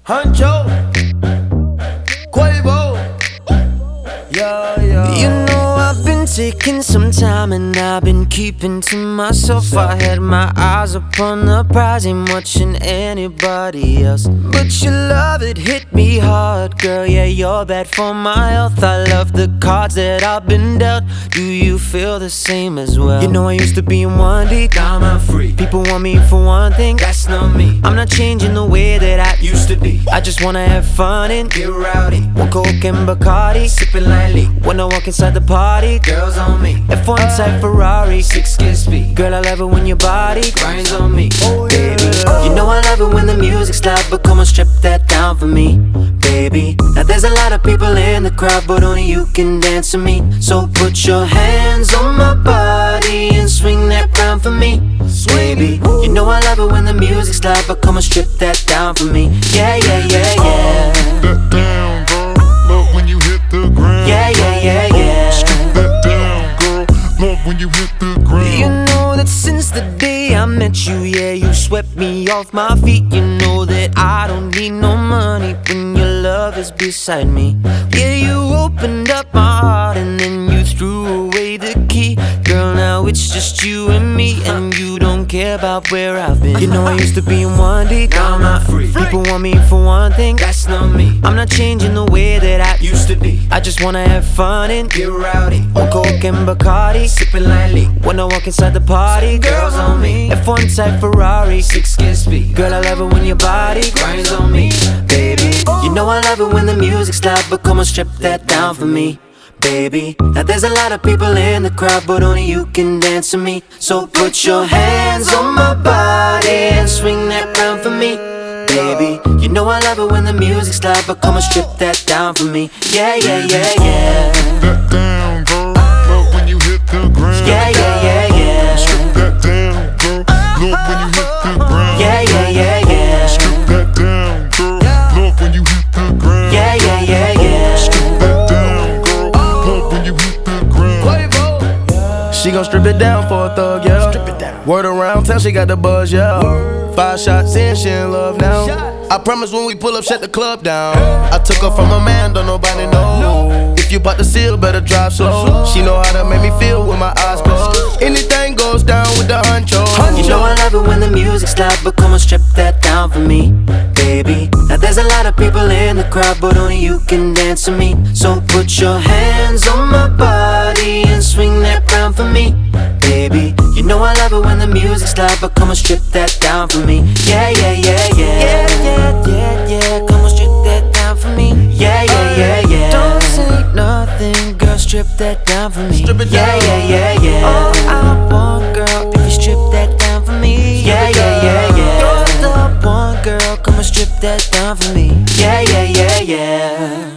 Huncho, Quavo, yeah, yeah. You know I've been taking some time and I've been keeping to myself. I had my eyes upon the prize, ain't watching anybody else. But your love, it hit me hard, girl, yeah, you're bad for my health. I love the cards that I've been dealt. Do you feel the same as well? You know I used to be in one deep, Now I'm free. people want me for one thing, That's not me. I'm not changing the way that I Used to be. I just wanna have fun and Get rowdy. one Coke and Bacardi. Sipping lightly. When I walk inside the party, Girls on me. F1 type Ferrari. 6 speed. Girl, I love it when your body Grinds on me. baby. You know I love it when the music's loud, but come on, strip that down for me, baby. Now there's a lot of people in the crowd, but only you can dance to me. So put your hands on my body and swing that round for me, baby. You know I love it when the music's loud, but come on, strip that down for me. Yeah, yeah, yeah, yeah. That down, girl. Love when you hit the ground. Yeah, yeah, yeah, yeah. Strip that down, girl. Love when you hit the ground. You know that since the day I met you, yeah, you swept me off my feet. You know that I don't need no money when your love is beside me. Yeah, you opened up my heart and then you threw away the key. Girl, now it's just you and me, and you don't care about where I've been. You know I used to be in one deep, Now I'm not free. people want me for one thing, That's not me. I'm not changing the way that I Used to be. I just wanna have fun and Get rowdy. one Coke and Bacardi. Sipping lightly. When I walk inside the party, Girls on me. F1 type Ferrari. 6 speed. Girl, I love it when your body Grinds on me. baby. You know I love it when the music's loud, but come on, strip that down for me, baby. Now there's a lot of people in the crowd, but only you can dance to me. So put your hands on my body and swing that round for me, baby. You know I love it when the music's loud, but come on, strip that down for me. Yeah, yeah, yeah, yeah. That down, girl. Love when you hit the ground. Yeah, yeah, yeah, yeah. Strip that down, girl. Love when you hit the ground. Yeah, yeah, yeah, yeah. Strip that down, girl. Love when you hit the ground. Yeah, yeah, yeah, yeah. Strip that down, girl. Love when you hit the ground. Quavo. She gon' strip it down for a thug, yeah. Strip it down. Word around town, she got the buzz, yeah. 5 shots in, she in love now. I promise when we pull up, shut the club down. I took her from a man, don't nobody know. If you bout to seal, better drive slow. She know how to make me feel with my eyes closed. Anything goes down with the huncho. You know I love it when the music's loud, but come on, strip that down for me, baby. Now there's a lot of people in the crowd, but only you can dance to me. So put your hands on my body and swing that round for me, baby. You know I love it when the music's loud, but come on, strip that down for me. Yeah, yeah, yeah, yeah. Yeah, yeah, yeah, yeah. Come on, strip that down for me. Yeah, yeah, yeah, yeah. Don't say nothing, girl, strip that down for me. Strip it Yeah, down. yeah, yeah, yeah. All I want, girl, if you strip that down for me. Yeah, yeah, yeah, yeah. You're the one, girl, come on, strip that down for me. Yeah, yeah, yeah, yeah.